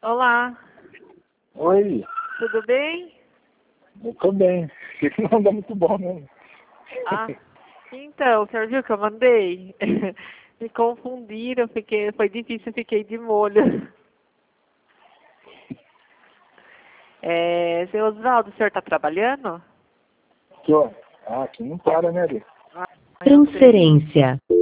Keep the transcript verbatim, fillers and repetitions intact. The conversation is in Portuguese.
Olá, Oi, tudo bem? eu tô bem. Isso não anda muito bom, né? Ah, então, o senhor viu que eu mandei? Me confundiram, fiquei, foi difícil, fiquei de molho. É, seu Oswaldo, o senhor está trabalhando? Aqui, ó. Ah, aqui não para, né, Lê? Ah, eu sei. Transferência.